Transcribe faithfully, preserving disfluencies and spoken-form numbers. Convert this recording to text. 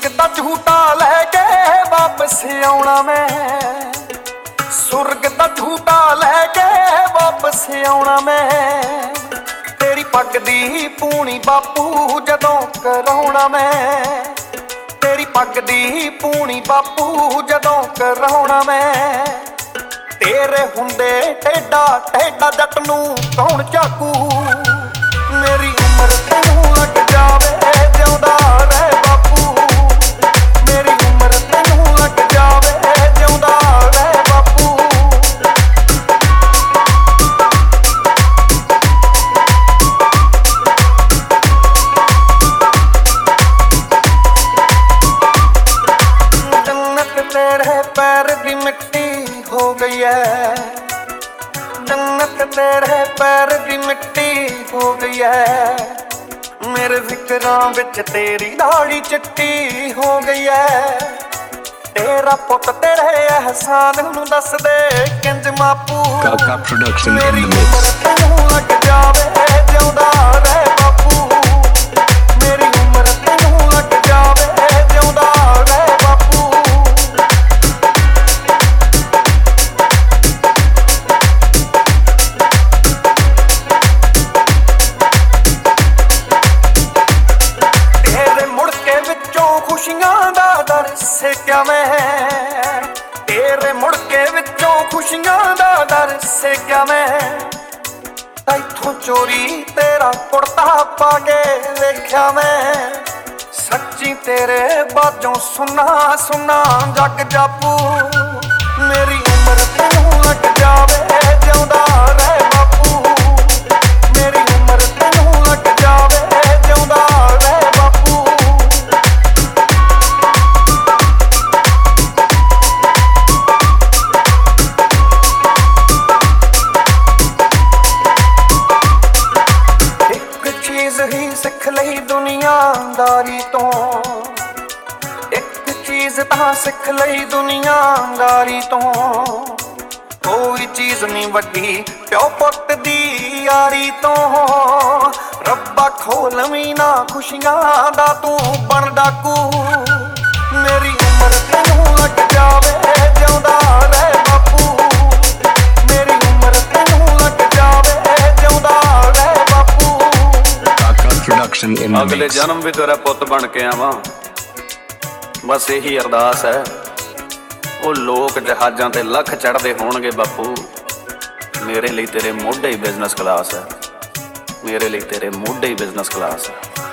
ਸੁਰਗ ਦਾ ਝੂਟਾ ਲੈ ਕੇ ਵਾਪਸ ਆਉਣਾ ਮੈਂ, ਸੁਰਗ ਦਾ ਝੂਟਾ ਲੈ ਕੇ ਵਾਪਸ ਆਉਣਾ ਮੈਂ। ਤੇਰੀ ਪੱਗ ਦੀ ਪੂਣੀ ਬਾਪੂ ਜਦੋਂ ਕਰਾਉਣਾ ਮੈਂ, ਤੇਰੀ ਪੱਗ ਦੀ ਪੂਣੀ ਬਾਪੂ ਜਦੋਂ ਕਰਾਉਣਾ ਮੈਂ। ਤੇਰੇ ਹੁੰਦੇ ਟੇਡਾ ਟੇਡਾ ਜੱਟ ਨੂੰ ਕੌਣ ਝਾਕੂ, ਮੇਰੀ ਉਮਰ ਤੈਨੂੰ ਲੱਗ ਜਾਵੇ ਜਿਉਂਦਾ ਰਹਿ ਬਾਪੂ, ਮੇਰੀ ਉਮਰ ਤੈਨੂੰ ਲੱਗ ਜਾਵੇ ਜਿਉਂਦਾ ਰਹਿ ਬਾਪੂ। ਜੰਨਤ ਤੇਰੇ ਪੈਰ ਦੀ ਮਿੱਟੀ ਹੋ ਗਈ ਹੈ, जन्नत तेरे पैर दी मिट्टी हो गई है। मेरे फिक्रां विच तेरी दाढ़ी चिट्टी हो गई है। तेरा पुत तेरे एहसान नूं दस दे किंज मापू, मेरी उमर तैनूं लग जावे जिउंदा रह बापू, मेरी उमर तैनूं लग जावे जिउंदा रह बापू। खुशियां दा दर सेक्या मैं, तेरे मुड़के विचों खुशियां दा दर सेक्या मैं। तैथों चोरी तेरा कुर्ता पाके वेख्या मैं, सच्ची तेरे बाजों सुना सुना जग जापू। मेरी उमर तैनूं लग जावे जिउंदा रह बापू, मेरी उमर तैनूं लग जावे जिउंदा रह बापू। ही सिख लई दुनियादारी तो, एक चीज तां सिख लई दुनियादारी तो। कोई चीज नहीं वड्डी प्यो पुत दी यारी तो। रब्बा खोलवी ना खुशियां दा तू बन डाकू, मेरी उमर तैनूं लग जावे जिउंदा रह बापू, मेरी उमर तैनूं लग जावे जिउंदा रह बापू। अगले जन्म भी तेरा पुत बन के आवां, बस यही अरदास है। वो लोग जहाजां ते लख चढ़दे होणगे बापू, मेरे लिए तेरे मोढे ही बिजनेस क्लास है, मेरे लिए तेरे मोढे ही बिजनेस क्लास है।